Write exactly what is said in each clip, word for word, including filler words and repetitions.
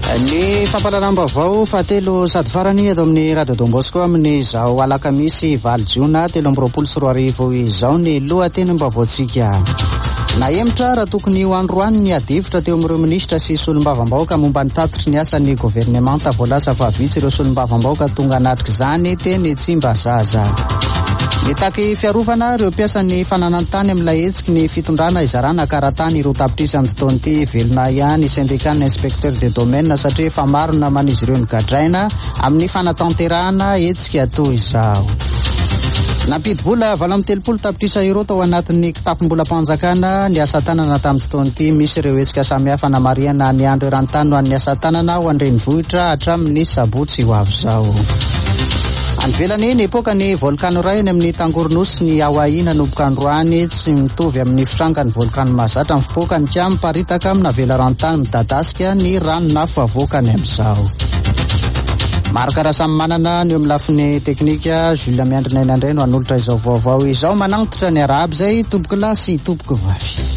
Ny fampalalam-baovao fahatelo sady farany eto amin'ny Radio Don Bosco amin'ny zao alakamisy valo jiona telo amby roapolo sy roa arivo izao ny lohatenim-baovaontsika. Nahemitra raha tokony ho androany ny adivitra teo amin'ireo minisitra sy solombavam-bahoaka momba ny tatitry ny asan'ny governemanta voalaza fa vitsy ireo solombavam-bahoaka tonga anatrika izany teny tsy mba zaza. Mitaky fiarovana ireo mpiasan'ny fananantany amin'ilay hetsiky ny fitondrana izarana karatany ireo tapitrisy amin'ny fotoana ity velona ihany syndicat inspecteur de domaine satria efa maro naman'izy ireo nigadraina amin'ny fanatanterahana hetsika toy izao. Nampidi-bola valo amby telopolo tapitrisa euro tao anatin'ny kitapom-bolam-panjakana ny asa tanana tamin'ny fotoana ity. Misy ireo hetsika samihafa namariana ny andro eran-tany ho an'ny asa tanana ho an-drenivohitra hatramin'ny sabotsy ho avy izao. Anvelany ny epoka ny volkano iray eny amin'ny Tangoronosy ny Hawaii nanomboka androany tsy mitovy amin'ny fisanga ny volkano mahazatra amin'ny fipoka ny kamo paritaka amina velarantany midadasika ny rano nafo avoakany amin'izao. Maro karaha samy manana ny eo amin'ny lafiny teknika Julia Miandrinaina indray no hanolotra izao vaovao izao managnitra ny arahaba izay tompoko lahy sy tompoko vavy.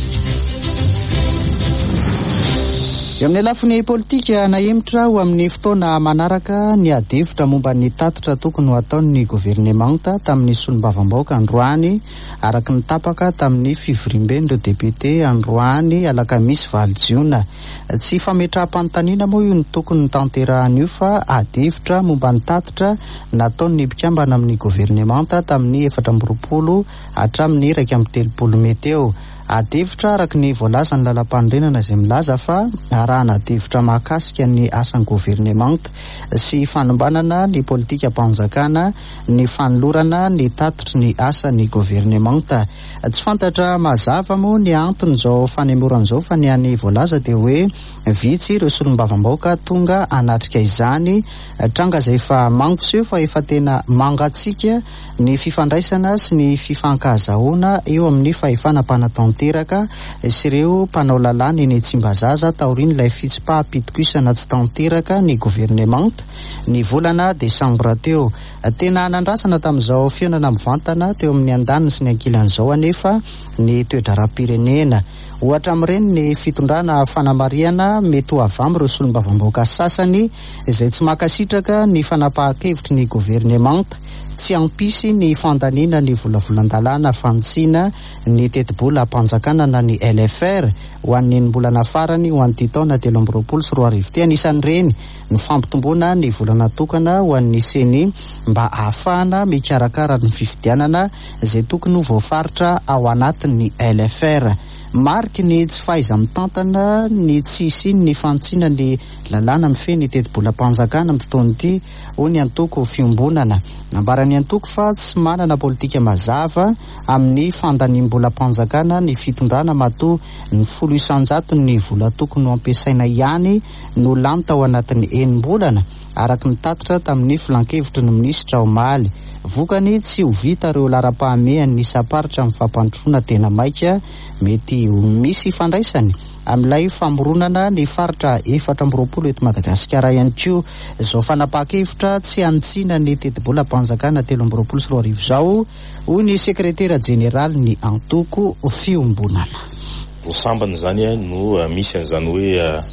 Eo amin'ny lafiny politika nahemitra ho amin'ny fotoana manaraka ny adivitra momba ny tatitra tokony ho ataon'ny governemanta tamin'ny solombavam-bahoaka androany araka ny tapaka tamin'ny fivoriamben'ireo depute androany alakamisy valo jiona. Tsy fametraha-panontaniana moa io ny tokony tanterahana io fa adivitra momba ny tatitra nataon'ny mpikambana amin'ny governemanta tamin'ny efatra amby roapolo hatramin'ny iraika amby telopolo meteo. Adivitra araka ny voalaza ny lalam-pandrenana izay milaza fa arahana adivitra mahakasika ny asan'ny governemanta sy fanombanana ny politika mpanjakana ny fanolorana ny tatitry ny asan'ny governemanta. Tsy fantatra mazava moa ny antony izao fanemoran'izao fa ny any voalaza dia hoe vitsy ireo solombavam-bahoaka tonga anatrika izany tranga izay efa mangoseho fa efa tena mangatsika ny fifandraisana sy ny fifankahazahoana eo amin'ny fahefana mpanatanteraka sy ireo mpanao lalàna eny Tsimbazaza taorian'ilay fitsipaham-pitokisana tsy tanteraka ny governemanta ny volana desambra teo. Tena nandrasana tamin'izao fihaonana mivantana teo amin'ny andaniny sy ny ankilan'izao anefa ny toe-dara-pirenena. Ohatra amin'ireny ny fitondrana fanamariana mety ho avy amin'ireo solombavam-bahoaka sasany izay tsy makasitraka ny fanapahan-kevitry ny governemanta tsy ampisy ny fandaniana ny volavolan-dalàna fantsiana ny teti-bola mpanjakana na ny L F R ho an'ny mbolana farany ho an'ity taona telo amby roapolo sy roa arivo ity. Anisan'ireny ny fampitomboana ny volana tokana ho an'ny seny mba ahafahana mikarakara ny fifidianana izay tokony ho voafaritra ao anatin'ny L F R. Mariky ny tsy fahaiza mitantana ny tsisy ny fantsiana ny lalàna mifeny teti-bola mpanjakana amin'ny fotoana ity ho ny antoko fiombonana. Nambarany antoko fa tsy manana politika mazava amin'ny fandaniam-bola mpanjakana ny fitondrana matoa ny folo isanjato ny vola tokony ho ampiasaina ihany no lany tao anatin'ny enim-bolana araka ny tatitra tamin'ny filan-kevitry ny minisitra Omaly. Vokany tsy ho vita ireo lara-pahamehan'ny isaparitra amin'ny fampandrosoana tena maika mety misy fandraisany amin'ilay famoronana ny faritra efatra amby roapolo eto Madagasikara ihany koa. Izao fanapahan-kevitra tsy antsiana ny teti-bola mpanjakana telo amby roapolo sy roa arivo izao hoy ny sekretera jeneraly ny antoko fiombonana. Sambany zany no misy an'izany hoe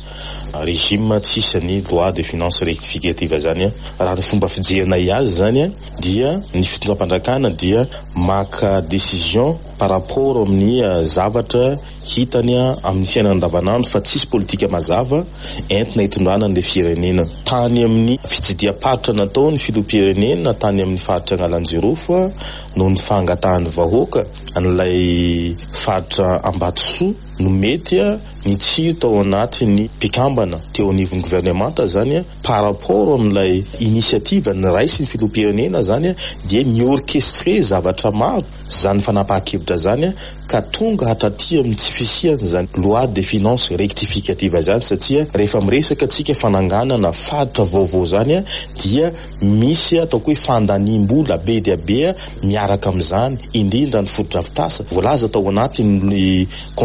régime tsisy ny loi de finance rectificative zany. Raha ny fomba fijerana azy zany dia ny fitondram-pandrakana dia maka décision par rapport amin'ny zavatra hitany amin'ny fiainana andavanandro fa tsisy politika mazava entina hitondrana an'ilay firenena. Tany amin'ny fitsidiam-paritra natao ny filoham-pirenena tany amin'ny faritra Analanjirofo no ny fangatahan'ny vahoaka an'ilay faritra Ambatosoa no mety ny tsiro tao anatin'ny mpikambana teo anivon'ny governemanta zany par rapport amin'ilay initiative ny raisy ny filoham-pirenena zany dia miorchestre zavatra maro zany fanapahan-kevitra zany ka tonga hatraty amin'ny tsy fisiany zany loi de finance rectificative zany satria rehefa miresaka tsika fananganana faritra vaovao zany dia misy ataoko hoe fandaniam-bola be dia be miaraka amin'izany indrindra ny foto-drafitrasa voalaza tao anatin'ny conseil des ministres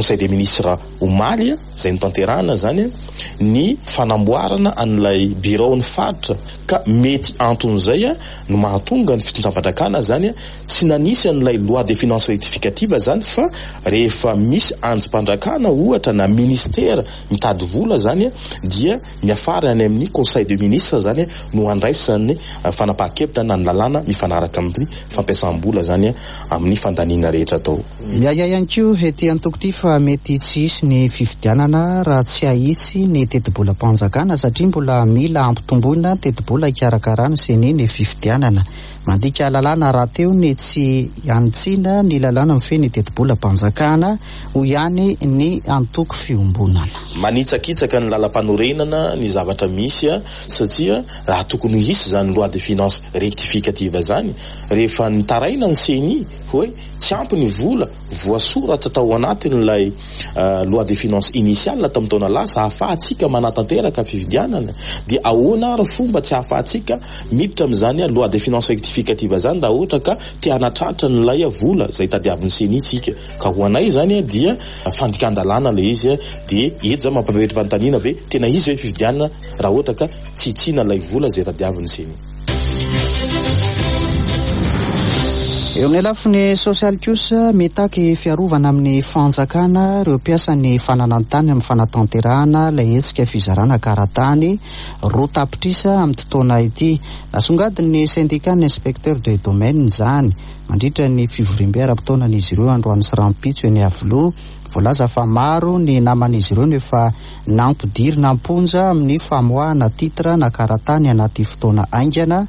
misy raha omaly zay notanterahana zany ny fanamboarana an'ilay bureau ny faritra ka mety anton'izay no mahatonga ny fitondram-pandrakana zany tsy nanisy an'ilay loi des finances rectificative zany fa rehefa misy anjom-pandrakana ohatra na ministère mitady vola zany dia miafara any amin'ny conseil de ministre zany no andraisany fanapaha-kevitra na ny lalàna mifanaraka amin'ny fampiasam-bola zany amin'ny fandaniana rehetra atao. Miaya ihany koa ety antoko ity fa mety tsy hisy ny fifidianana raha tsy ahitsy ny teti-bola mpanjakana satria mbola mila ampitomboina teti-bola ikarakarana sy ny ny fifidianana. Mandika lalàna raha teo ny tsy antsiana ny lalàna mifeny teti-bola mpanjakana ho ihany ny antoko fiombonana. Manitsakitsaka ny lalam-panorenana ny zavatra misy satria raha tokony hisy zany loi de finance rectificative zany rehefa nitaraina ny seni hoe tsy ampy ny vola voasoratra tao anatin'ilay uh, loi de finance initiale tamin'ny taona lasa ahafahantsika manatanteraka fifidianana dia ahoana ary fomba tsy ahafahantsika miditra amin'izany loi de finance rectificative zany da ohatra ka te hanatratra n'ilay vola zay tadiavin'ny seni tsika ka ho anay zany dia fandikan-dalàna le izy dia eto zany mampametry fanontaniana be tena izy hoe fifidianana raha ohatra ka tsy hitsina ilay vola zay tadiavin'ny seni. Eo amin'ny lafiny sosialy kosa mitaky fiarovana amin'ny fanjakana ireo mpiasa ny fananantany amin'ny fanatanterahana ilay hetsika fizarana karatany roa tapitrisa amin'ny fotoana ity. Nasongadiny syndicat inspecteur de domaine zany mandritra ny fivoriam-piaram-potoanan'izy ireo androany sy rampitso eny Avilo. Voalaza fa maro ny naman'izy ireo nefa nampidiry namponja amin'ny famoahana titra na karatany anaty fotoana aingana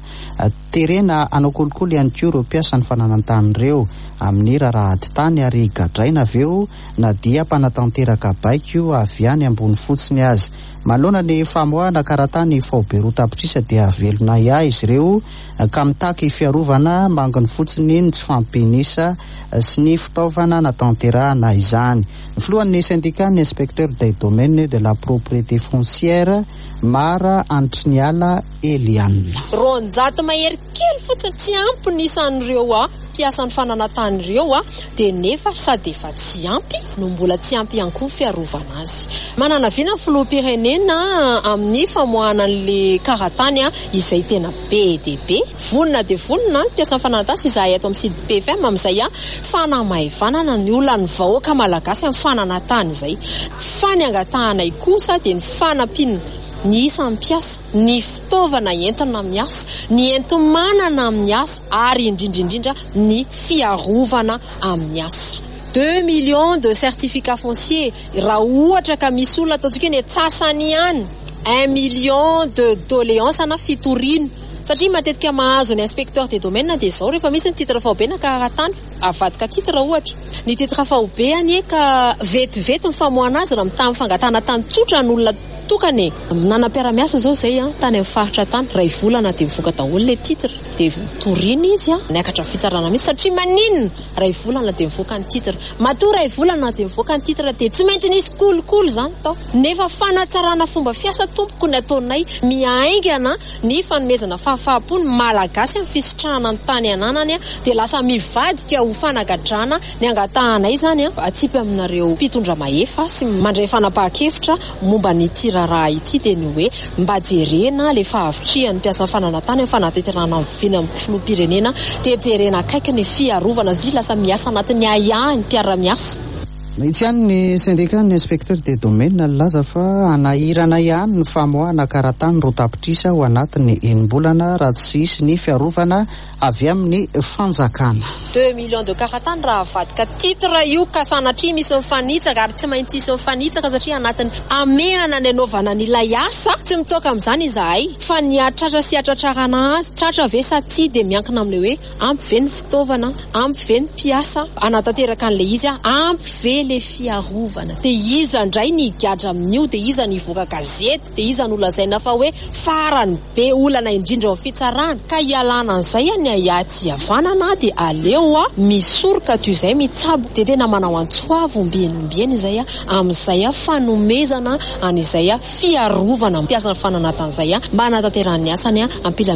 terena anao kolokolo ihany koa ireo mpiasa ny fananantany ireo amin'ny rarahady tany ary gadraina aveo na dia mpanatanteraka baiko avy any ambony fotsiny azy. Malona ny famoahana karatany faoberoa tapitrisa dia velona ia izy ireo ka mitaky fiarovana manginy fotsiny ny tsy fampianisa sy ny fitaovana natanterahana izany. Ny filohan'ny syndicat ny inspecteur des domaines de la propriété foncière Mara Antriniala Eliane. Ronjato mahery kely fotsiny tsy ampy nisan'ireo a mpiasan'ny fananantan'ireo a dia nefa sady efa tsy ampy no mbola tsy ampy ihany koa fiarovana azy. Manana vina filoham-pirenena amin'ny famoahana an'le karatany a izay tena be dia be. Vonona dia vonona ny mpiasan'ny fananantany sy izahay eto amin'ny sud P F M amin'izay a fanamahevanana ny olona ny vahoaka malagasy amin'ny fananantany izay. Fa ny angatahanay kosa dia ny fanampiana ny isan'ny mpiasa, ny fitaovana entina miasa, ny enti-manana amin'ny asa ary indrindraindrindra ny fiarovana amin'ny asa. deux millions de certificats fonciers raha ohatra ka misy olona ataontsika ny atsasany ihany un million de doléances na fitoriana. Satria matetika mahazo ny inspecteur des domaines dia izao rehefa misy ny titre faobe na karatany avadika titre ohatra. Ny titre faobe any ka vetivety ny famoahana azy raha mitany fangatana tany tsotra ny olona tokane. Nanam-piara-miasa zao zay a tany amin'ny faritra tany ray volana dia mivoaka daholo le titre dia torina izy a niakatra fitsarana mihitsy satria maninona ray volana dia mivoaka ny titre. Matoa ray volana dia mivoaka ny titre dia tsy maintsy nisy kolokolo zany tao. Nefa fanatsarana fomba fiasa tompoko ny ataonay miaingana ny fanomezana fahafahapony malagasy amin'ny fisitrahana ny tany ananany a dia lasa mivadika ho fanagadrana ny angatahanay zany a atsipy aminareo mpitondra mahefa sy mandray fanapahan-kevitra momba ny raha ity dia ny hoe mba jerena le fahavitrihan'ny mpiasa fananantany amin'ny fanatanterahana vina amin'ny filoham-pirenena dia jerena akaiky ny fiarovana zy lasa miasa anatin'ny ahiahy ny mpiara-miasa. Itsy ihany ny syndicat ny inspecteur des domaines laza fa anahirana ihany ny famoahana karatany roa tapitrisa ho anatin'ny enim-bolana raha tsy hisy ny fiarovana avy amin'ny fanjakana. deux millions de karatany raha avadika titre io ka sanatria misy mifanitsaka ary tsy maintsy misy mifanitsaka satria anatin'ny amehana ny anaovana n'ilay asa tsy mitsoka amin'izany izahay fa ny atratra sy atratrarana azy tratra ve sa tsy dia miankina amin'le hoe ampy ve ny fitaovana, ampy ve ny mpiasa anatanteraka an'le izy a ampy ve le fiarovana. Dia iza ndray ny gadra amin'io, dia iza ny voaka gazety, dia iza ny olazaina fa hoe farany be olana indrindra ao fitsarana. Ka ialana an'izay a ny ahiaty havanana dia aleo a misoroka toy izay mitsabo dia tena manao antsoavo ombienombeny izay a amin'izay a fanomezana an'izay a fiarovana mpiasa ny fananantan'izay a mba hanatanterahany asany a ampilaminana.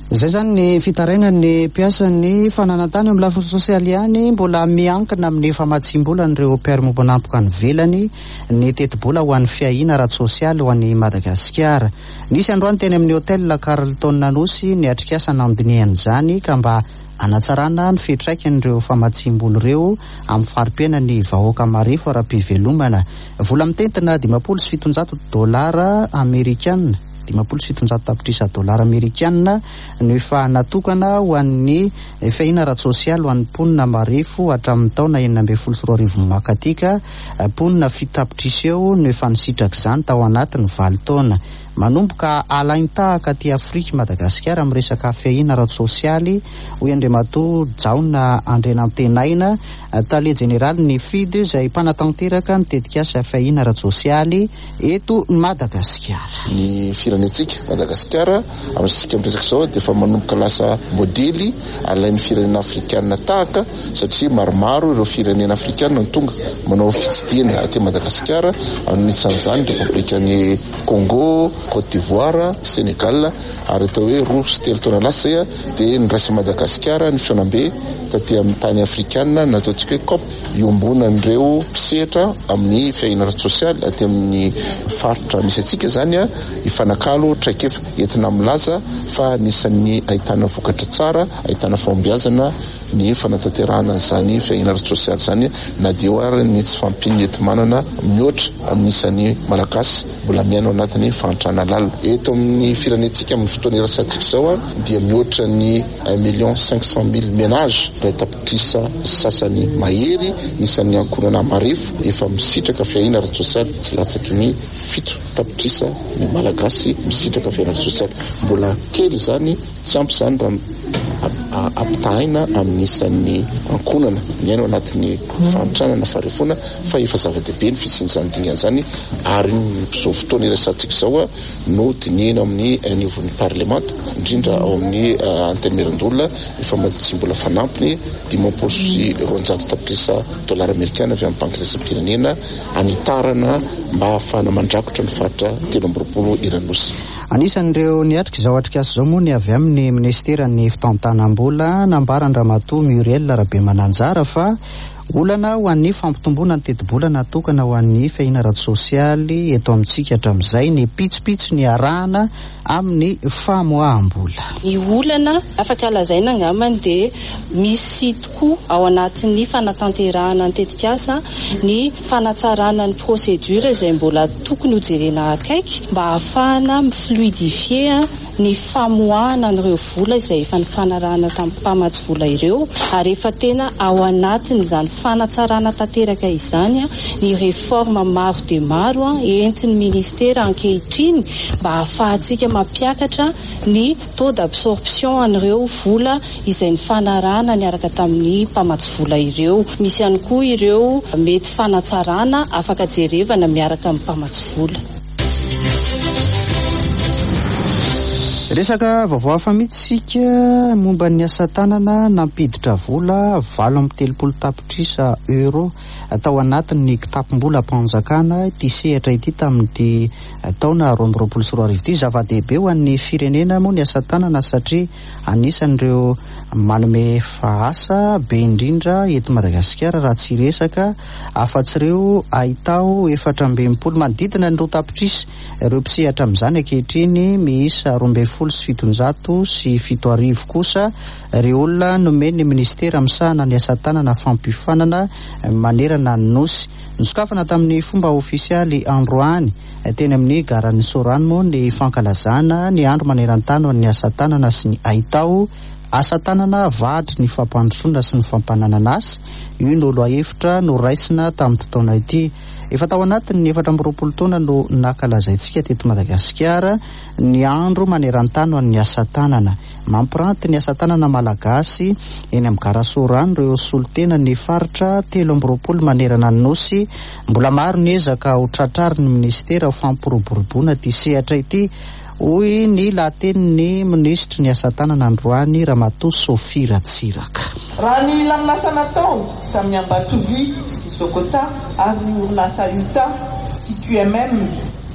Zay zany ny fitaraina ny mpiasan'ny fananantany amin'ny lafiny sosialy ihany mbola miankina amin'ny famatsim-bola n'ireo mpiarymomba anampoka ny velany ny teti-bola ho an'ny fiahina ara-tsosialy ho an'ny Madagasikara. Nisy androany teny amin'ny hôtel Carlton Nanosy ny atrikasa nandinihan'izany ka mba anatsarana ny fitraikany famatsim-bola ireo amin'ny farim-piaina ny vahoaka marifo ara-pivelomana. Vola mitentina dimampolo sy fitonjato dolara amerikanina dimampolo sy fitonjato tapitrisa dolara amerikanina no efa natokana ho an'ny fiahina ara-tsosialy ho an'ny mponina marifo hatramin'ny taona enina ambin'ny folo sy roa arivo makatika. Mponina fitapitrisa eo no efa nisitraka izany tao anatin'ny valo taona. Manomboka alainy tahaka aty Afrika Madagasikara amin'ny resaka fiahina ara-tsosialy hoy Andriamatoa Jaona Andrenantenaina, tale jeneraly ny F I D izay mpanatanteraka ny tetikasa fiahina ara-tsosialy eto Madagasikara. Ny firenentsika Madagasikara amin'ny sisika miresaka izao dia efa manomboka lasa modely alain'ny firenena afrikanina tahaka satria maromaro ireo firenena afrikanina ny tonga manao fitsidihana aty Madagasikara. Anisan'izany Repoblikan'ny Congo, Côte d'Ivoire, Sénégal, ary atao hoe roa sy telo taona lasa zay dia niraisa Madagasikara ny fiaonambe taty amin'ny tany afrikanina nataontsika hoe C O P iombonan'ireo mpisehatra amin'ny fiahina ara-tsosialy aty amin'ny faritra misy atsika zany a ifanakalo traikefa entina milaza fa anisan'ny ahitana vokatra tsara, ahitana fahombiazana ny fanatanterahana zany fiahina ara-tsosialy zany na dia ary ny tsy fampinetimanana mihoatra amin'isan'ny malagasy mbola miaino anatin'ny fahantrana lalina. Eto amin'ny firenentsika amin'ny fotoana irasantsika izao a dia mihoatra ny un million cinq cent mille ménages ray tapitrisa sasany mahery nisan'ny ankohonana marifo efa misitraka fiahina ara-tsosialy tsy latsaky ny fito tapitrisa ny malagasy misitraka fiahina ara-tsosialy. Mbola kely zany tsy ampy zany raha ampitahaina amin'isan'ny ankonana miaino anatin'ny fahantrana na faharefona fa efa zava-dehibe ny fisian'izany dingan zany ary n'izao fotoana irasantsika izao a no dinihana amin'ny anivon'ny parlemanta indrindra ao amin'ny anteny Merandolona efa matsimbola fanampiny dimampolo sy roanjato tapitrisa dolara amerikana avy amin'ny banky raisam-pirenena anitarana mba ahafahana mandrakotra ny faritra telo amby roapolo iranosy. Anisan'ireo niatrika izao atrikasa izao moa ny avy amin'ny ministeran'ny fitantanam-bola nambaran-dramatoa Muriel Rabemananjara fa olana ho an'ny fampitomboana ny teti-bola natokana ho an'ny fiahina ara-tsosialy eto amintsika hatramin'izay ny pitsopitso ny arahana amin'ny famoaham-bola. Ny olana afaka lazaina angambany dia misy tokoa ao anatin'ny fanatanterahana ny tetikasa ny fanatsarana ny procédure izay mbola tokony ho jerena akaiky mba ahafahana mifluidifier ny famoahana an'ireo vola izay efa nifanarahana tamin'ny mpamatsy vola ireo ary efa tena ao anatiny izany fanatsarana tanteraka izany ny réforme maro dia maro entin'ny ministera ankehitriny mba ahafahantsika mampiakatra ny taux d'absorption an'ireo vola izay nifanarahana niaraka tamin'ny mpamatsy vola ireo. Misy ihany koa ireo mety fanatsarana afaka jerevana miaraka amin'ny mpamatsy vola. Resaka vaovao hafa mihitsika momba ny asa tanana nampiditra vola valo amby telopolo tapitrisa euro atao anatin'ny kitapom-bola ampanjakana ity sehatra ity tamin'ity taona roa amby roapolo sy roa arivo ity. Zava-dehibe ho an'ny firenena moa ny asa tanana satria anisan'ireo manome fahasa be indrindra eto Madagasikara raha tsy resaka afa-tsy ireo ahitao efatra amby mpolo manodidina ny roa tapitrisa ireo mpisehatra amin'izany ankehitriny miisa roa ambin'ny folo sy fitonjato sy fito arivo kosa ireo olona nomeny ministera misahana ny asa tanana fampifanana manerana ny nosy. Nisokafana tamin'ny fomba ofisialy androany teny amin'ny garan'ny Sorano moa ny fankalazana ny andro maneran-tany ny asa tanana sy ny ahitao asa tanana vadry ny fampandrosoana sy ny fampananana azy. Io no loha hevitra no raisina tamin'ny taona ity. Efa tao anatin'ny efatra amby roapolo taona no nankalazaintsika teto Madagasikara ny andro maneran-tany ho an'ny asa tanana. Mampiranty ny asa tanana malagasy eny amin'ny Garasorano ireo solitena ny faritra telo amby roapolo manerana ny nosy. Mbola maro ny ezaka ho tratrary ny ministera ho fampiroboroboana ity sehatra ity hoy ny lahatenin'ny ministry ny asa tanana androany Ramatoa Sophie Ratsiraka. Raha ny laminasa natao tamin'ny Ambatovy sy Sokota ary ny orinasa Utah sy Q M M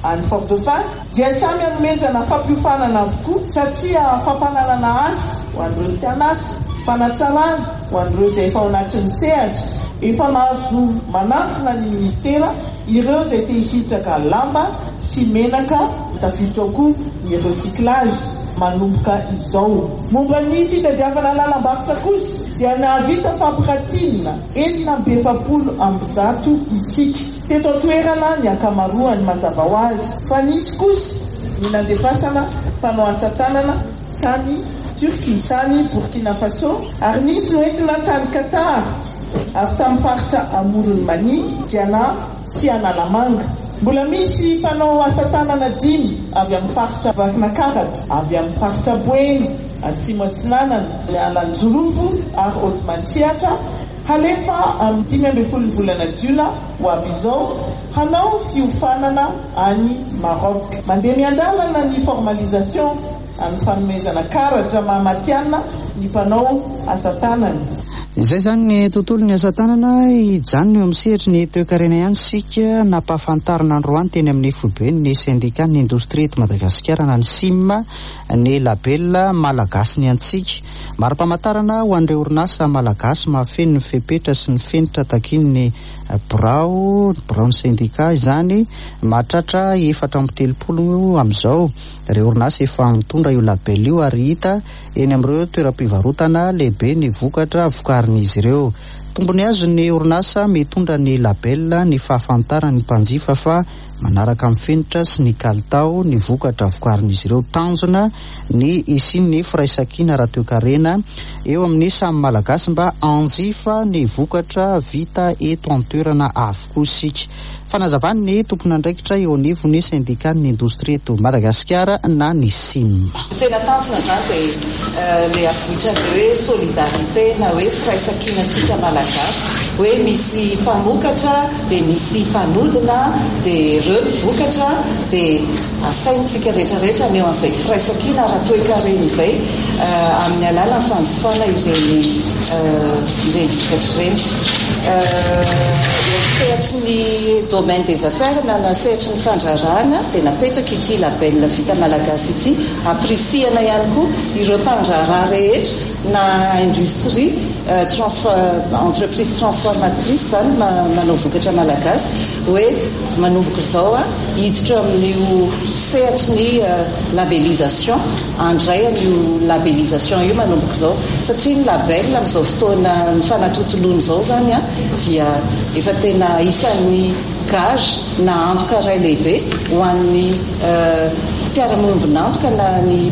any Fort-Dauphin dia samy anomezana fampiofanana avokoa satria fampananana asy ho an'ireo tsy anasy, fanatsarana ho an'ireo izay efa ao anatin'ny sehatra, efa mahazo manantona ny ministera ireo izay te hisitraka lamba sy menaka tafiditra koa ny recyclage manomboka izao. Momba ny fitadiavana lalam-barotra kosa dia nahavita fampirantiana enina amby efapolo amby zato isika teto toerana ny ankamaroany mazava ho azy, fa nisy kosa ny nandefasana mpanao asa tanana tany Turquie, tany Burkina Faso, ary nisy noentina tany Qatar avy tamin'ny faritra Amoron'ny Mani, Diana sy Analamanga. Mbola misy mpanao asa tanana dimy avy amin'ny faritra Vakinankaratra, avy amin'ny faritra Boeny, Atsimo Atsinanana, Alanjorovo ary Otmantsiatra halefa amin'ny dimy ambin'ny folo volana Jula ho avy izao hanao fiofanana any Maroc. Mandeha miandalana ny formalisation amin'ny fanomezana karatra mahamatiana ny mpanao asa tanana. Izay zany ny tontolo ny asa tanana ijanona eo amin'ny sehatry ny toe-karena ihany sika nampahafantarana androany teny amin'ny foibe ny syndicat ny indostrie eto Madagasikara na ny S I M ny label malagasy ny antsika. Mari-pamantarana ho an'ireo orinasa malagasy mahafeno ny fepetra sy ny fenitra takin'ny birao birao ny syndicat izany mahatratra efatra amby telopolo amin'izao. Ireo orinasa efa mitondra io label io ary hita eny amin'ireo toeram-pivarotana lehibe ny vokatra vokarin'izy ireo. Tombony azo ny orinasa mitondra ny label ny fahafantarany ny mpanjifa fa manaraka amin'ny fenitra sy ny kalitao ny vokatra vokarin'izy ireo, tanjona ny isin'ny firaisankina raha toe-karena eo amin'ny samy malagasy mba anjifa ny vokatra vita eto an-toerana avokoa sika. Fanazavany ny tompona andraikitra eo anivon'ny syndicat ny indostrie eto Madagasikara na ny S I M. Tena tanjona zany dia le avotra hoe solidarité na hoe firaisankinantsika malagasy, hoe misy mpamokatra dia misy mpanodina dia ireo vokatra dia asaintsika rehetrarehetra ny eo an'izay firaisankina raha toe-karena izay amin'ny alalan'ny fanjifana ireny ireny vokatra ireny. Sehatry ny domaine des affaires na na sehatry ny fandrarahana dia napetraka ity label vita malagasy ity, aprisihana ihany koa ireo mpandraraha rehetra na industrie uh, transfor entreprise transformatrice zany manao vokatra malagasy hoe manomboka izao a hiditra amin'io sehatry ny uh, labelisation, andray amin'io labelisation io manomboka izao satria ny label amin'izao fotoana ny fanatotoloana izao zany a dia efa tena isan'ny gage na antoka ray lehibe ho an'ny mpiara-miombon'antoka na ny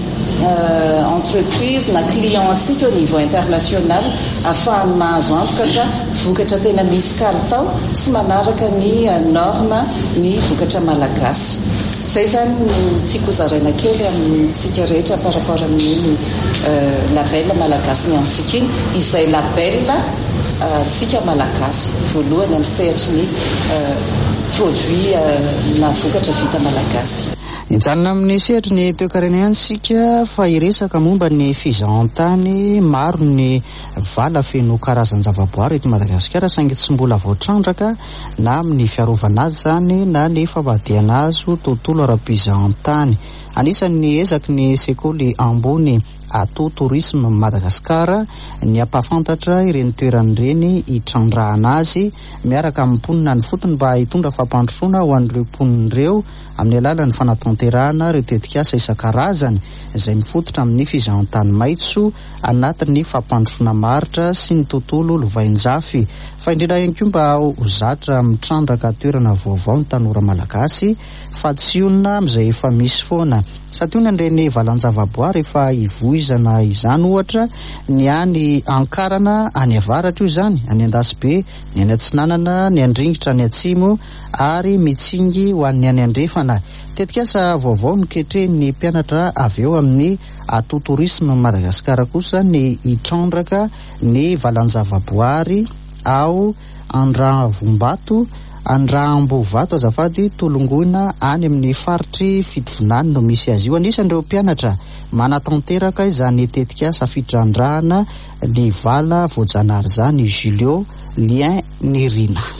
Uh, entreprise na client antsika au niveau international afahany mahazo antoka fa vokatra tena misy kalitao sy manaraka ny uh, norme ny vokatra malagasy. Izay zany tiako zaraina kely amintsika rehetra par rapport amin'ny uh, label malagasy ny antsika iny, izay label uh, tsika malagasy voalohany amin'ny sehatry ny uh, produit uh, na vokatra vita malagasy. Ijanona amin'ny sehatry ny toe-karena ihany sika fa iresaka momba ny fizahan-tany maro ny vala feno karazany zavaboary eto Madagasikara saingy tsy mbola voatrandraka na amin'ny fiarovana azy zany na ny fampahadiana azy tontolo ara-pizahan-tany. Anisan'ny ezaky ny sekoly ambony ato tourisme Madagasikara ny ampahafantatra ireny toerany ireny hitrandrahana azy miaraka amin'ny mponina ny fotony mba hitondra fampandrosoana ho an'ireo mponina ireo amin'ny alalan'ny fanatanterahana ireo tetikasa isan-karazany izay mifototra amin'ny fizahan-tany maitso anatin'ny fampandrosoana maritra sy ny tontolo lovain-jafy. Fa indrindra ihany koa mba ho zatra mitrandraka toerana vaovao ny tanora malagasy fa tsy onona amin'izay efa misy foana. Satria ireny valan-javaboary efa hivoizana izany ohatra ny any Ankarana any avaratra io izany, any Andasibe, ny any Atsinanana, ny Andringitra, ny Atsimo ary mitsingy ho an'ny any Andrefana. Tetikasa vaovao niketreny mpianatra avy eo amin'ny ato tourisme Madagasikara kosa ny hitrandraka ny valan-javaboary ao Andravombato, Andrambovato azafady tolongoina any amin'ny faritry fitovinany no misy azy io. Anisan'ireo mpianatra manatanteraka izany tetikasa fitrandrahana ny vala voajanahary zany Julio Lien Nirina.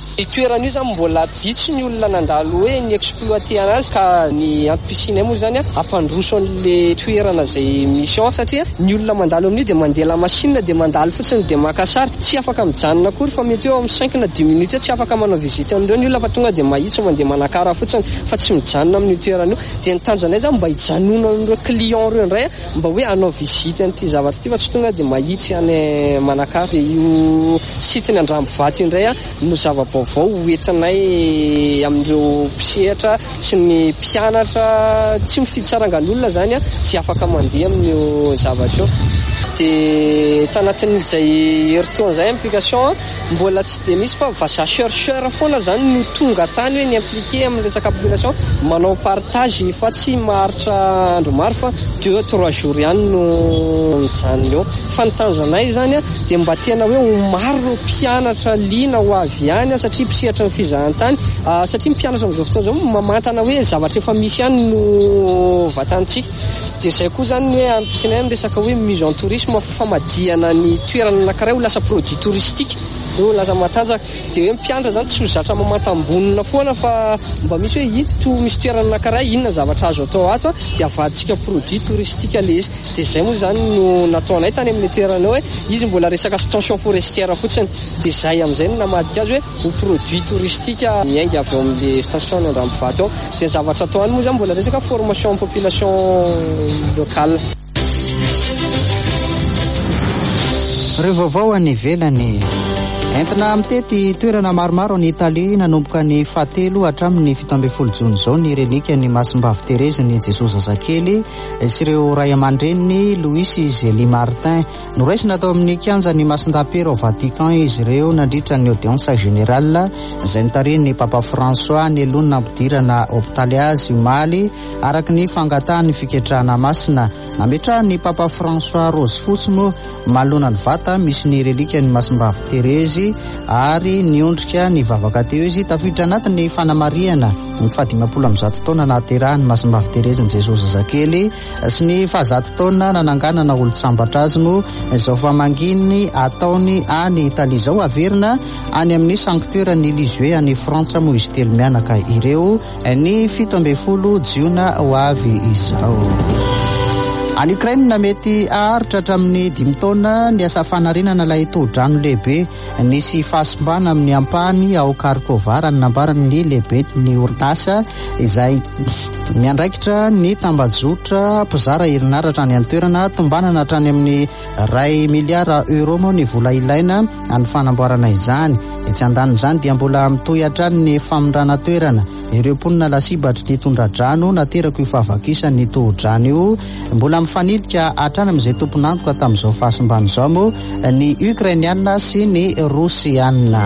Toerana io zany mbola vitsy ny olona nandalo hoe ny exploiter azy ka ny antom-pisinay moa zany ampandroso an'le toerana zay misy ao satria ny olona mandalo amin'io de mandeha la machine de mandalo fotsiny de maka sary tsy afaka mijanona akory fa mety eo amin'ny cinq na dix minutes tsy afaka manao visite an'ireo ny olona fa tonga de mahitsy mandeha manakara fotsiny fa tsy mijanona amin'io toerana io de ny tanjonay zany mba hijanona amin'ireo client reo indray mba hoe anao visite an'ity zavatra ty fa tsy tonga de mahitsy any manakara de io site ny Andrambovato indray no zava-baovao hoentinay amin'ireo mpisehatra sy ny mpianatra tsy mifidy sarangan'olona zany a tsy afaka mandeha amin'io zavatra io de tanatin'izay heritaona zay implication mbola tsy de misy fa vasa chercheur foana zany no tonga tany hoe ny impliqué amin'ny resaka population manao partage fa tsy maharitra andro maro fa deux trois jours ihany no mijanona eo fa ny tanjonay zany a de mba tena hoe ho maro ro mpianatra liana ho avy any satria mpisehatra ny fizahantany satria mpianatra amin'izao fotoana zao mamantana hoe zavatra efa misy ihany no vatantsika de zay koa zany hoe ampisinay ny resaka hoe mise en tourisme famadihana ny toerana anankiray ho lasa produit touristique io lasa matanjaka de hoe mpianatra zany tsy ho zatra mamantambonina foana fa mba misy hoe ito misy toerana anankiray inona zavatra azo atao ato de avaditsika produit touristique le izy de zay moa zany no nataonay tany amin'ny toerana hoe izy mbola resaka station forestière fotsiny de zay am'izay no namadika azy hoe ho produit touristique miainga avy eo amin'le station Andrambovato ao de zavatra atao any moa zany mbola resaka formation population locale. Ireo vaovao any ivelany entina mitety toerana maromaro any Italia nanomboka ny fahatelo hatramin'ny fito ambin'ny folo jona zao ny relika ny Masimbavy Terezy ny Jesosy Zazakely sy ireo ray aman-dreniny Louis Zélie Martin noraisina tao amin'ny kianja ny Masindampera ao Vatican izy ireo nandritra ny audience générale izay nitarihin'ny Papa François ny elonina ampidirana hôpitaly azy omaly araka ny fangatahany fiketrahana masina nametrahan'ny Papa François Rose fotsy moa malona ny vata misy ny relika ny Masimbavy Terezy ary niondrika ny vavaka teo izy tafiditra anatin'ny fanamariana ny fahadimapolo amby zato taona nahaterahan'ny Masimbavy Terezy ny Jesosy Zazakely sy ny fahazato taona nananganana olo-tsambatra azy moa izao famanginy ataony any Italia zao averina any amin'ny sanctuaire-ny Lisieux any Frantsa moa izy telo mianaka ireo ny fito ambin'ny folo jiona ho avy izao. Any Ukraine mety aharitra hatramin'ny dimy taona ny asa fanarenana ilay tao-drano lehibe nisy fahasimbana amin'ny ampahany ao Kharkova raha nambaran'ny lehibe ny orinasa izay miandraikitra ny tambazotra mpizara herinaratra any an-toerana tombanana hatrany amin'ny ray miliara euro moa ny vola ilaina any fanamboarana izany. Etsy andaniny izany dia mbola mitohy hatrany ny famondrana toerana ireo mponina lasibatry ny tondra-drano naterako io fahavakisa ny tao-drano io mbola mifanilika hatrany amin'izay tompon'antoka tamin'izao fahasimbana izao moa ny Ukrainiana sy ny Rosiana.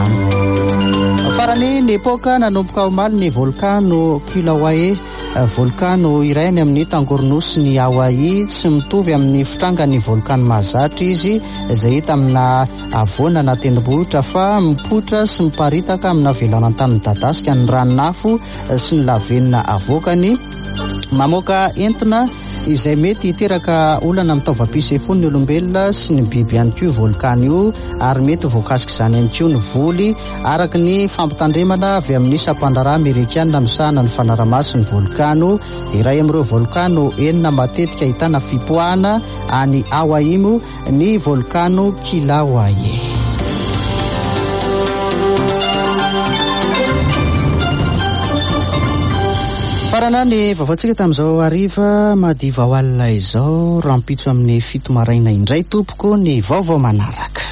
Farany ny epoka nanomboka omaly ny volcano Kilauea volcano iray ny amin'ny tangornosy ny Hawaii tsy mitovy amin'ny fitrangany volcano mahazatra izy izay hita amina avonana tendrombohitra fa mipotra sy miparitaka amina velanantany midadasika ny ranonafo sy ny lavenina avokany mamoaka entona izay mety hiteraka olana mitaova-piso efony ny olombelona sy ny biby ihany koa volcano io ary mety voakasika izany ihany koa ny voly araka ny fampitandremana avy amin'ny sapandara amerikanina misahana ny fanaramaso ny volcano iray amin'ireo volcano enina matetika ahitana fipoahana any Hawaii ny volcano Kilauea. Farana ny vaovaontsika tamin'izao hariva madiva ho alina izao rampitso amin'ny fito maraina indray tompoko ny vaovao manaraka.